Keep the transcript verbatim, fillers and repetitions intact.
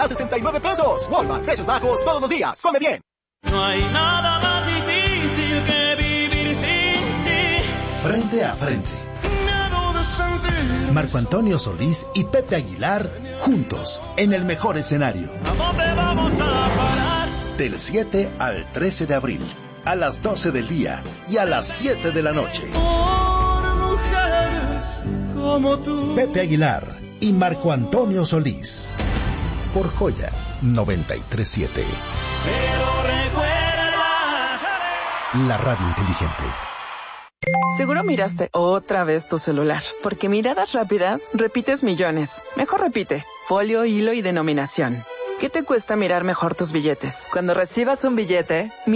a sesenta y nueve pesos. Walmart, precios bajos todos los días. Come bien. No hay nada más difícil que vivir sin ti. Frente a frente. Miedo de sentir. Marco Antonio Solís y Pepe Aguilar, juntos, en el mejor escenario. ¿A dónde vamos a parar? Del siete al trece de abril, a las doce del día y a las siete de la noche. Por mujeres como tú. Pepe Aguilar y Marco Antonio Solís. Por Joya noventa y tres punto siete. Pero recuerda, La radio inteligente. Seguro miraste otra vez tu celular, porque miradas rápidas repites millones. Mejor repite, folio, hilo y denominación. ¿Qué te cuesta mirar mejor tus billetes? Cuando recibas un billete,